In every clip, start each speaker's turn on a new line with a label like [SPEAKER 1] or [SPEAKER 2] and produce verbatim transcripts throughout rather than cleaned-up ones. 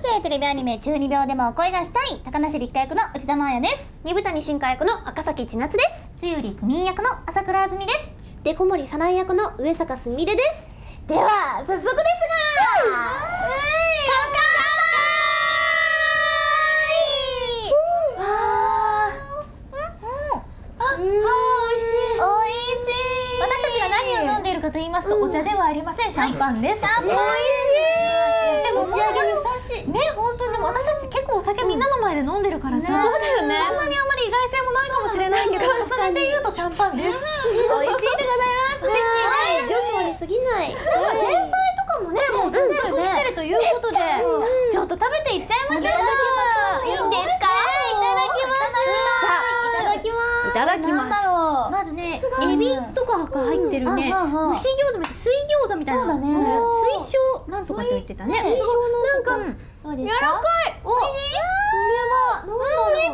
[SPEAKER 1] テレビアニメじゅうにびょうでも恋がしたい高梨立花役の内田真礼です。
[SPEAKER 2] 二部谷新香役の赤崎千夏です。
[SPEAKER 1] つゆりくみん役の朝倉あずみです。
[SPEAKER 3] でこもりさなえ役の上坂すみれです。
[SPEAKER 1] では早速ですが、
[SPEAKER 2] と言いますと、うん、お茶ではありません、シャンパンです。
[SPEAKER 1] シャンパン美味しい。
[SPEAKER 2] でも
[SPEAKER 1] 打ち上げに優しい
[SPEAKER 2] ね、本当にでも私たち結構お酒みんなの前で飲んでるからさ、
[SPEAKER 1] そうだよね。
[SPEAKER 2] そんなにあんまり意外性もないかもしれないけど、それで言うとシャンパンです。
[SPEAKER 1] 美味しいでございます。
[SPEAKER 3] 上昇に過ぎない。
[SPEAKER 2] 前菜とかもね、もう全然食ってるということで、ちょっと食べていっちゃいましょう。
[SPEAKER 1] いいんですか？いただきます。
[SPEAKER 3] いただきます。
[SPEAKER 2] いただきます。まずね、エビとかが入ってるね、蒸し餃子みたいな、水餃子みたいな、
[SPEAKER 1] そうだね、
[SPEAKER 2] 水晶なんとかと言ってたね。
[SPEAKER 3] 水晶なんか、
[SPEAKER 2] そうですか。柔らかい。
[SPEAKER 3] お、それはなんだろう。
[SPEAKER 2] プリプリ。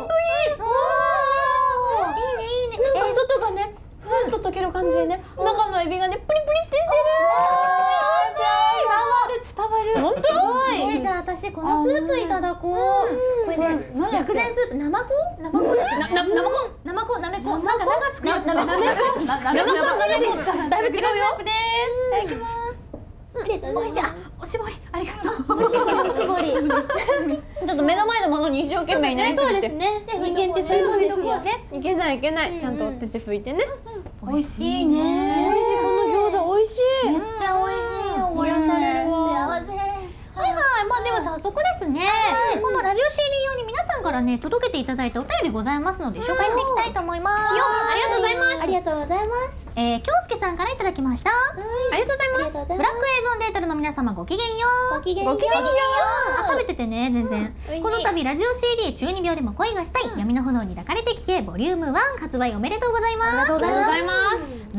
[SPEAKER 2] いいねいいね。なんか外がね、ふわっと溶ける感じでね、中のエビがねプリプリってしてる。伝わる伝わる。本当？じゃあ私このスープいただこう。これね、薬膳スープ、ナマコ？ナマコですね。ナマコ？ナマコ、ナメコ。なんか長つくやつ。ナメコ？ナメコ？ナメコ？だいぶ違うよ。いただきます。おいしい。おしぼりありがとう。
[SPEAKER 3] おしぼりおしぼり。
[SPEAKER 2] ちょっと目の前のものに一生懸命になりすぎて。
[SPEAKER 3] そうですね。人間ってそういうもんですよ。
[SPEAKER 2] いけないいけない。ちゃんと手拭いてね。
[SPEAKER 1] 美味しいね。
[SPEAKER 2] 美味しい。この餃子美味しい。
[SPEAKER 1] めっちゃ美味しいよ。
[SPEAKER 2] 癒されるわ。
[SPEAKER 1] 幸せ。
[SPEAKER 2] はいはい、まあでは早速ですね、はい、このラジオ シーディー 用に皆さんからね届けていただいたお便りございますので紹介していきたいと思います。よ、ありがとうございます。
[SPEAKER 3] ありがとうございます。
[SPEAKER 2] えー、京介さんからいただきました。ありがとうございます。ブラックレーゾンデートルの皆様ごきげんよう。
[SPEAKER 3] ごきげんよう。
[SPEAKER 2] ごきげんよう。あ、食べててね、全然。この度ラジオ シーディーじゅうにびょうでも恋がしたい、闇の炎に抱かれて聞けボリュームワン発売おめでとうございます。
[SPEAKER 1] ありがとうございます。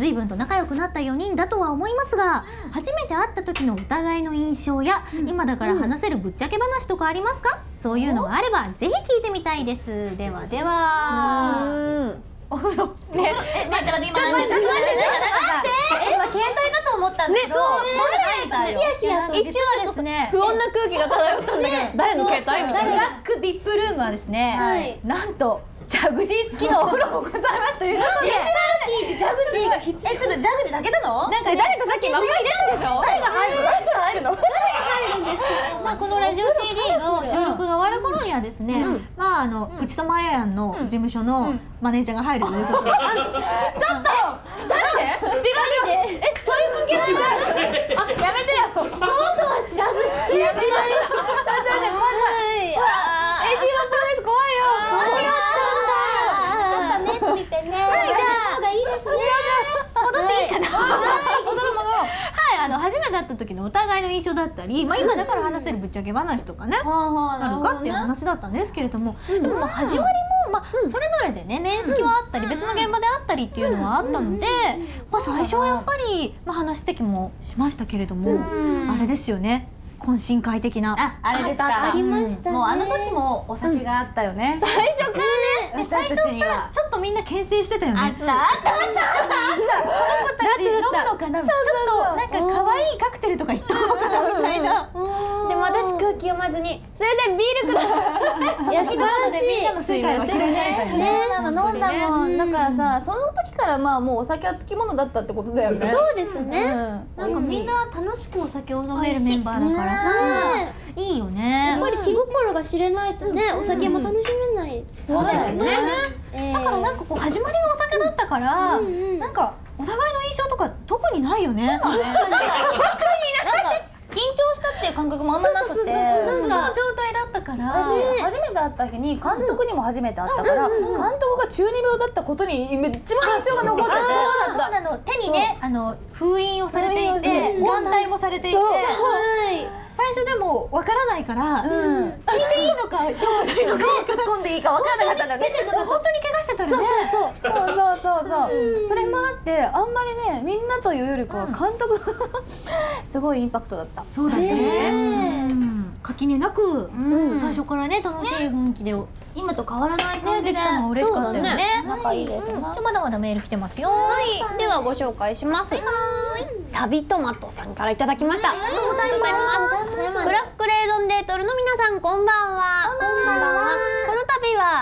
[SPEAKER 2] 随分と仲良くなったよにんだとは思いますが、初めて会った時のお互いの印象や今だから話せるぶっちゃけ話とかありますか？そういうのがあればぜひ聞いてみたいです。ではでは。お風呂ね。
[SPEAKER 1] え、待って待って、今ちょっと待って、ちょっと待って、待って、今携帯かと思ったんだけど、そうじゃないみたいよ。
[SPEAKER 3] ヒヤヒヤと
[SPEAKER 2] 一瞬はですね、不穏な空気が漂ったんだけど、誰の携帯みたいな。
[SPEAKER 1] ブラックビップルームはですね、
[SPEAKER 3] はい
[SPEAKER 1] なんとジャグジー付きのお風呂もございますということで、
[SPEAKER 3] ジャグジーが必要。
[SPEAKER 1] え、ちょっとジャグジーだけなの？
[SPEAKER 2] なんか誰かさっき魔法入れたんでしょ？
[SPEAKER 1] 誰が入るの？誰が入るの？
[SPEAKER 3] 入るんですか？
[SPEAKER 2] まあこのラジオ シーディー の収録が終わる頃にはですね、まああの内田真礼庵の事務所のマネージャーが入るということで、ちょっとふたりで？え、そういう関係ないの？
[SPEAKER 1] あ、やめてよ。
[SPEAKER 2] そうとは知らず失礼しました。
[SPEAKER 1] エイティーワンプロです。怖いよ。
[SPEAKER 2] そうだったんだ。ね、すみてね。はい、じゃあ
[SPEAKER 3] がいいですね。
[SPEAKER 2] 戻っていいかな。
[SPEAKER 1] 戻る戻る。
[SPEAKER 2] はい、あの初めて会った時のお互いの印象だったり、まあ今だから話せるぶっちゃけ話とかね、あるかっていう話だったんですけれども、でもまあ始まりもまあそれぞれでね面識はあったり別の現場であったりっていうのはあったので、まあ最初はやっぱりまあ話的もしましたけれども、あれですよね。懇親会的な。
[SPEAKER 1] あ、あれですか。
[SPEAKER 3] ありましたね。
[SPEAKER 1] もうあの時もお酒があったよね。
[SPEAKER 2] 最初からね、
[SPEAKER 1] 私たちには
[SPEAKER 2] ちょっとみんな牽制してたよね。
[SPEAKER 1] あったあったあったあった。子供たち飲むのかな。ちょっとなんか可愛いカクテルとか言ったのかなみたいな。
[SPEAKER 2] でも私空気読まずに、それでビールください。
[SPEAKER 3] いや素晴らしい。
[SPEAKER 2] みんなの世界は広がったよね。
[SPEAKER 1] ね、あの飲んだもんだからさ、その時からまあもうお酒はつきものだったってことだよね。
[SPEAKER 3] そうですね。
[SPEAKER 2] なんかみんな楽しくお酒を飲めるメンバーだからさ、いいよね。
[SPEAKER 3] やっぱり気心が知れないとね、お酒も楽しめない。
[SPEAKER 2] そうだよね。
[SPEAKER 3] えー
[SPEAKER 2] だからなんかこう始まりがお酒だったから、
[SPEAKER 3] うんうん、
[SPEAKER 2] なんかお互いの印象とか特にないよね。
[SPEAKER 1] 確かに。特になんか緊張したっていう感覚もあんまなくて、
[SPEAKER 3] なんか
[SPEAKER 2] 状態だったから。
[SPEAKER 1] 私初めて会った日に監督にも初めて会ったから、監督が中二病だったことにめっちゃ印象が残ってて、
[SPEAKER 2] そうなの、手にね、あの封印をされていて、眼帯もされていて、
[SPEAKER 3] はい。
[SPEAKER 2] 最初でもわからないから、聞いていいのか、そう
[SPEAKER 1] どこを突っ込んでいいか分からなかったんだね。
[SPEAKER 2] 本当に怪我してたらね。
[SPEAKER 1] そうそうそうそうそうそう。それもあってあんまりね、みんなというよりかは監督すごいインパクトだった。
[SPEAKER 2] そうだね。垣根なく最初からね楽しい雰囲気で
[SPEAKER 1] 今と変わらない感じで
[SPEAKER 2] できたのが嬉しかったよね。
[SPEAKER 1] 仲いいですな。
[SPEAKER 2] でまだまだメール来てますよ。
[SPEAKER 4] はい、ではご紹介します。サビトマトさんからいただきました。ありがとうございます。ブラックレーゾンデートルの皆さんこん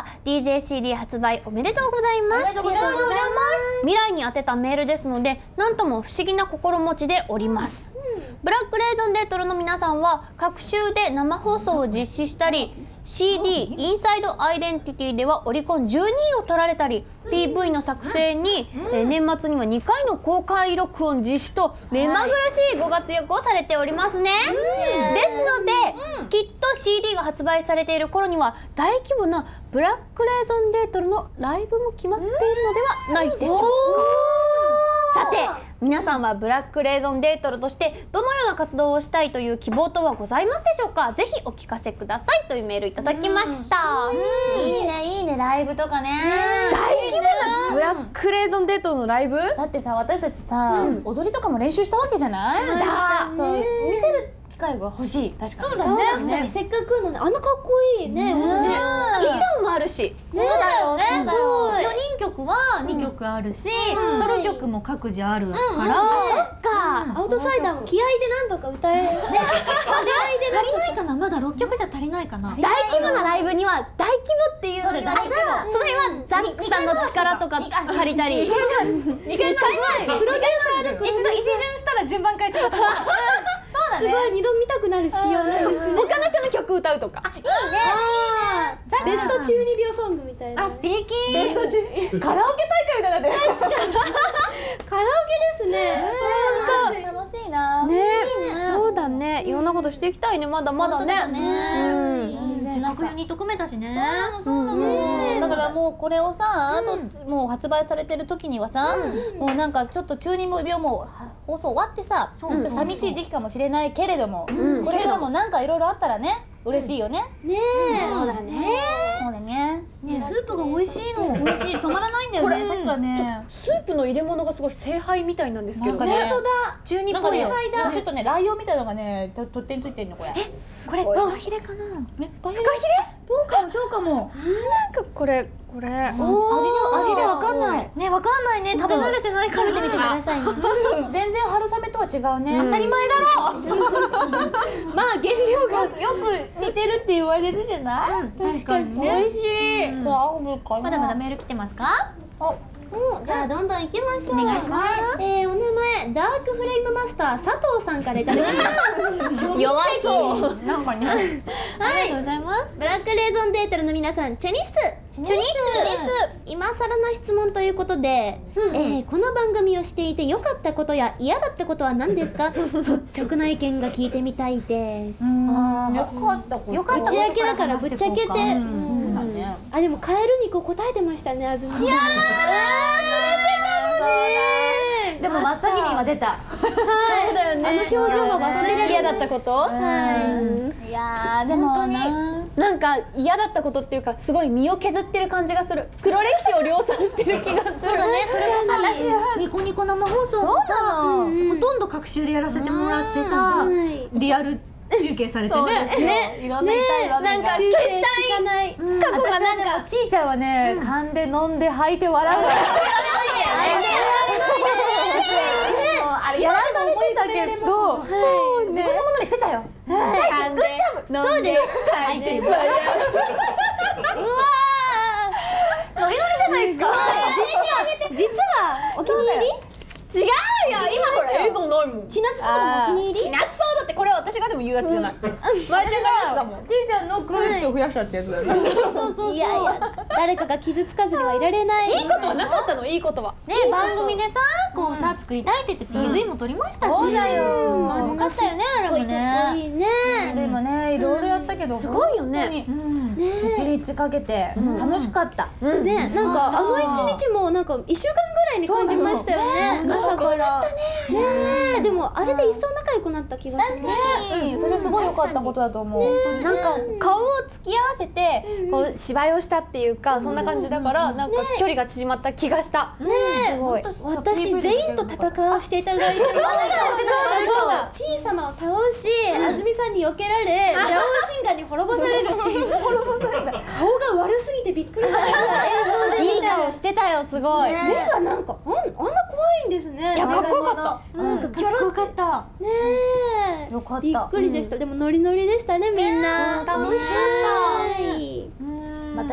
[SPEAKER 4] ディージェーシーディー 発売おめでとうございます。
[SPEAKER 3] ありがとうございます。
[SPEAKER 4] 未来に宛てたメールですので、なんとも不思議な心持ちでおります。ブラックレーゾンデートルの皆さんは各週で生放送を実施したり、 シーディー インサイドアイデンティティではオリコンじゅうにいを取られたり、 ピーブイ の作成に、えー年末にはにかいの公開録音実施と目まぐるしいご活躍をされておりますね。ですので、きっと シーディー が発売されている頃には大規模なブラックレーゾンデートルのライブも決まっているのではないでしょうか。さて皆さんはブラックレーゾンデートルとしてどのような活動をしたいという希望等はございますでしょうか。ぜひお聞かせくださいというメールいただきました。
[SPEAKER 1] いいねいいね、ライブとかね。
[SPEAKER 4] 大規模なブラックレーゾンデートルのライブ。
[SPEAKER 1] だってさ、私たちさ、踊りとかも練習したわけじゃない。そう見せる機会が欲しい。確かにそうだね。
[SPEAKER 3] 確かにせっかくのね、あのかっこいいね、踊り。
[SPEAKER 4] 衣装もあるし。
[SPEAKER 2] そうだよね。
[SPEAKER 3] そう
[SPEAKER 2] よにんきょくはにきょくあるし、ソロ曲も各自あるから。
[SPEAKER 4] そっか。
[SPEAKER 3] アウトサイダーも気合でなんとか歌え、気合で
[SPEAKER 2] 足りないかな、まだろっきょくじゃ足りないかな。
[SPEAKER 4] 大規模なライブには大規模っていうのには、じゃあその辺はザックさんの力とか借りたり。
[SPEAKER 2] にかい前プロデューサーで一度一巡したら順番変えてる。
[SPEAKER 3] すごい二度見たくなる仕様なんですね。
[SPEAKER 4] 他の人の曲歌うとか。
[SPEAKER 3] あーベスト中二秒ソングみたいな。
[SPEAKER 2] あ、素敵。
[SPEAKER 1] ベスト中カラオケ大会みたいな。確かに
[SPEAKER 3] カラオケですね。
[SPEAKER 1] 楽しいな。
[SPEAKER 4] ね、そうだね。いろんなことしていきたいね。まだまだね。うん。
[SPEAKER 2] 学園に匿名だしね。
[SPEAKER 1] そうなの。だからもうこれをさ、あともう発売されてる時にはさ、もうなんかちょっと中二病も放送終わってさ、ちょっと寂しい時期かもしれないけれども、これからもなんかいろいろあったらね、嬉しいよね。
[SPEAKER 3] ねえ。
[SPEAKER 4] そうだね。
[SPEAKER 1] そうだね。
[SPEAKER 2] ね、スープが美味しいの。美味しい。止まらないんだよ
[SPEAKER 1] これ
[SPEAKER 2] ね。
[SPEAKER 1] さっきからね、
[SPEAKER 4] スープの入れ物がすごい聖杯みたいなんですけどね。
[SPEAKER 1] なんかね
[SPEAKER 3] 本当だ。
[SPEAKER 2] 中二っぽいよ。
[SPEAKER 1] なんかね、ちょっとねライオンみたいなのがね、と取っ手についてるのこれ。
[SPEAKER 2] これフカヒレかな。
[SPEAKER 1] ね、フカヒレ？どうかもそうかも。
[SPEAKER 4] なんかこれこれ。
[SPEAKER 1] 味じゃ味じゃわかんない。
[SPEAKER 2] ね、わかんないね。食べ慣れてないから。
[SPEAKER 3] 見てみてくださいね。
[SPEAKER 1] 全然春雨とは違うね。
[SPEAKER 4] 当たり前だろ。
[SPEAKER 3] まあ原料が
[SPEAKER 1] よく似てるって言われるじゃない。
[SPEAKER 2] 確かにね。
[SPEAKER 1] 美味しい。ま
[SPEAKER 2] まだまだメール来てますか？
[SPEAKER 3] うん、じゃあどんどん行きましょう。
[SPEAKER 2] お願いします。
[SPEAKER 3] えー、お名前ダークフレイムマスター佐藤さんからいただきました。
[SPEAKER 4] 弱そう。
[SPEAKER 1] なんかね。
[SPEAKER 2] ありがとうございます。
[SPEAKER 3] ブラックレーゾンデートルの皆さん、チュニッスチュニッス今更な質問ということで、えーこの番組をしていて良かったことや嫌だったことは何ですか？率直な意見が聞いてみたいです。
[SPEAKER 1] ああ、よかったこと。
[SPEAKER 2] よかった
[SPEAKER 3] ぶち明けだからぶっちゃけて、
[SPEAKER 1] そうだね。
[SPEAKER 3] あ、でもカエル肉を答えてましたね、あずみさん。いやー、
[SPEAKER 1] でも真っ先に今出た。
[SPEAKER 3] そうだよね。あの表情が忘れられない。
[SPEAKER 4] 嫌だったこと？
[SPEAKER 1] いやーでもな。
[SPEAKER 4] なんか嫌だったことっていうか、すごい身を削ってる感じがする。黒歴史を量産してる気がする。
[SPEAKER 2] それね、ニコニコ生放送もさ、ほとんど隔週でやらせてもらってさ、
[SPEAKER 3] はい
[SPEAKER 2] リアル中継されてね。
[SPEAKER 1] ね、いろんな痛い場面が。
[SPEAKER 3] 修正つかない。
[SPEAKER 1] 過去がなんかちいちゃんはね、噛んで飲んで吐いて笑う。あれやらされてたけど、自分のものにしてたよ。
[SPEAKER 4] 噛んで飲んで吐いて笑う。
[SPEAKER 1] ノリノリじゃないですか。
[SPEAKER 3] 実はお気に入り？
[SPEAKER 4] 違うよ。今ほら映像ないもん。
[SPEAKER 3] 千夏さんのお気に入り？
[SPEAKER 4] 千夏そうだって、これは私がでも言うやつじゃない。まーちゃんがやつだもん。
[SPEAKER 1] ちいちゃんの黒歴史を増やしたってやつだよね。
[SPEAKER 3] そうそう。いやいや、誰かが傷つかずにはいられない。
[SPEAKER 4] いいことはなかったの。いいことは。
[SPEAKER 2] ね、番組でさ、こうさ作りたいって言って ピーブイ も撮りましたし。
[SPEAKER 1] そうだよ。
[SPEAKER 2] すごかったよね、あれもね。
[SPEAKER 3] いいね。
[SPEAKER 1] でもね、いろいろやったけど、
[SPEAKER 4] すごいよね。
[SPEAKER 1] 一日かけて楽しかった。
[SPEAKER 3] ね、なんかあの一日もなんか一週間ぐらいに感じましたよね。朝から。ね、でもあれで一層仲良くなった気がします。
[SPEAKER 1] それすごい良かったことだと思う。
[SPEAKER 4] なんか顔を突き合わせてこう芝居をしたっていうか、そんな感じだからなんか距離が縮まった気がした。
[SPEAKER 3] ね、
[SPEAKER 4] すごい。
[SPEAKER 3] 私全員と戦わせていただいて、小さなを倒し、安住さんに避けられ、ジャオシンガに滅ぼされるっていう。顔が悪すぎてびっくりしました。映像で
[SPEAKER 4] いい
[SPEAKER 3] 見たら
[SPEAKER 4] 顔してたよ、すごい。
[SPEAKER 3] 目がなんかあんあんな怖いんですね。
[SPEAKER 4] いや、かっこよかった。
[SPEAKER 3] なんかキョロ
[SPEAKER 2] よかった。
[SPEAKER 3] ねえ、
[SPEAKER 1] よかった。
[SPEAKER 3] びっくりでした。でもノリノリでしたね、みんな。
[SPEAKER 4] 楽しかった。
[SPEAKER 3] はい。
[SPEAKER 1] また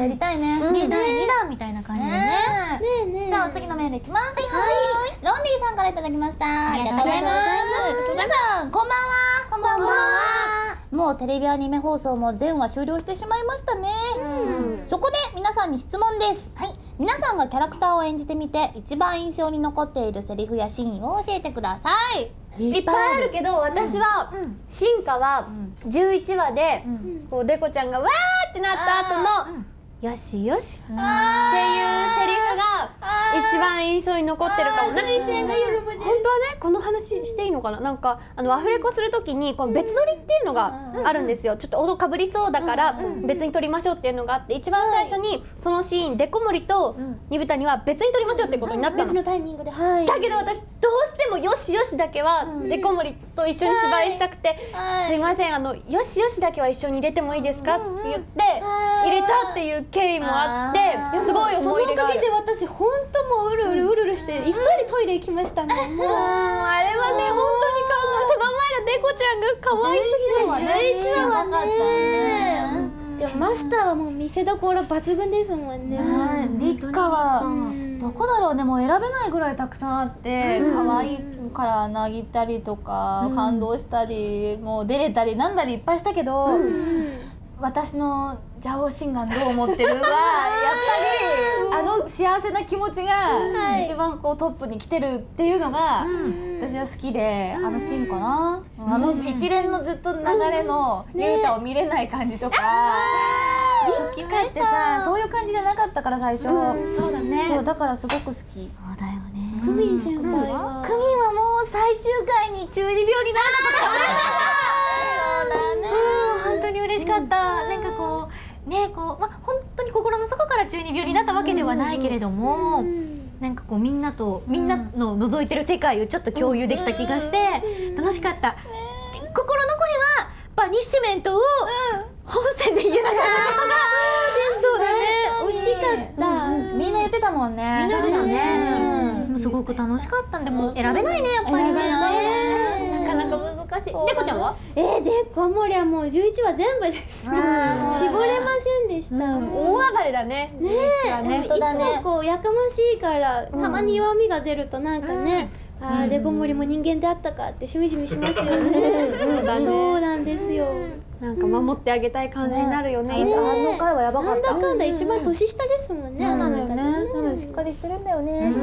[SPEAKER 1] やりたいね。
[SPEAKER 2] ね、だいにだんみたいな感じでね。
[SPEAKER 3] ねえねえ。
[SPEAKER 1] じゃあお次のメールいきます。はい、ロンリーさんからいただきました。ありがとうございます。皆さんこんばんは。こんばんは。もうテレビアニメ放送も全話終了してしまいましたね。そこで皆さんに質問です。はい、皆さんがキャラクターを演じてみて一番印象に残っているセリフやシーンを教えてください。
[SPEAKER 4] いっぱいあるけど、私は進化はじゅういちわでこうデコちゃんがわーってなった後のよしよしっていうセリフが一番印象に残ってるかも。なんか本当はね、この話していいのかな。なんかあのアフレコするときにこの別撮りっていうのがあるんですよ。ちょっと音かぶりそうだから別に撮りましょうっていうのがあって、一番最初にそのシーンデコ森と二豚には別に撮りましょうっていうことになったの。
[SPEAKER 3] 別のタイミングで、はい。
[SPEAKER 4] だけど私どうしてもよしよしだけはデコ森と一緒に芝居したくて、すいません、あのよしよしだけは一緒に入れてもいいですかって言って入れたっていう経緯もあって、すごい思い出がある。
[SPEAKER 3] そのおかげで私本当もううるうるうるうるして急いでトイレ行きましたもん。もう
[SPEAKER 4] あれはね、本当にその前のデコちゃんが可愛すぎて、
[SPEAKER 3] じゅういちわはね。でもマスターはもう見せどころ抜群ですもんね。
[SPEAKER 1] 立花はどこだろうね、もう選べないぐらいたくさんあって、可愛いからなぎったりとか感動したり、もう出れたりなんだりいっぱいしたけど、私のジャオシンガンどう思ってるはやっぱりあの幸せな気持ちが一番こうトップに来てるっていうのが私は好きで、あのシーンかな。あの一連のずっと流れのユータを見れない感じとか、立花ってさそういう感じじゃなかったから最初。
[SPEAKER 4] そうだね。
[SPEAKER 1] そうだからすごく好き。
[SPEAKER 2] そうだよね。
[SPEAKER 3] クミン先輩は
[SPEAKER 1] クミンはもう最終回に中二病になれたことが嬉しかった。そうだね。
[SPEAKER 2] 本当に嬉しかった。なんかこうね、こうまあ本当に心の底から中二病になったわけではないけれども、なんかこうみんなとみんなの覗いてる世界をちょっと共有できた気がして楽しかった。心残りはバニッシュメントを本線で言えなかったことが、そうだね、
[SPEAKER 3] 惜しかった。
[SPEAKER 1] みんな言ってたもんね。
[SPEAKER 2] みんなだね。もうすごく楽しかったんで、もう選べないね、やっぱりね。
[SPEAKER 4] なかなか難しい。デコちゃんは？
[SPEAKER 3] えー、でこもりはもうじゅういちわ全部です。絞れませんでした。
[SPEAKER 4] 大暴れだね。
[SPEAKER 3] ねえ、
[SPEAKER 1] 本当だね。
[SPEAKER 3] いつもこうやかましいからたまに弱みが出るとなんかね、ああデコモリも人間であったかってしみじみしますよね。
[SPEAKER 4] そうだね。
[SPEAKER 3] そうなんですよ。
[SPEAKER 4] なんか守ってあげたい感じになるよね。
[SPEAKER 1] あの回はやばか
[SPEAKER 3] なん
[SPEAKER 1] った。
[SPEAKER 3] だかんだ一番年下ですもんね。あなたね。
[SPEAKER 1] うん、しっかりしてるんだよね。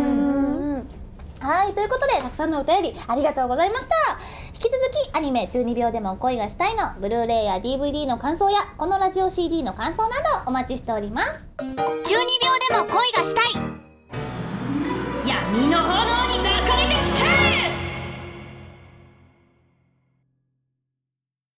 [SPEAKER 1] はい、ということでたくさんのお便りありがとうございました。引き続きアニメ中二病でも恋がしたいのブルーレイや ディーブイディー の感想やこのラジオ シーディー の感想などお待ちしております。
[SPEAKER 5] 中二病でも恋がしたい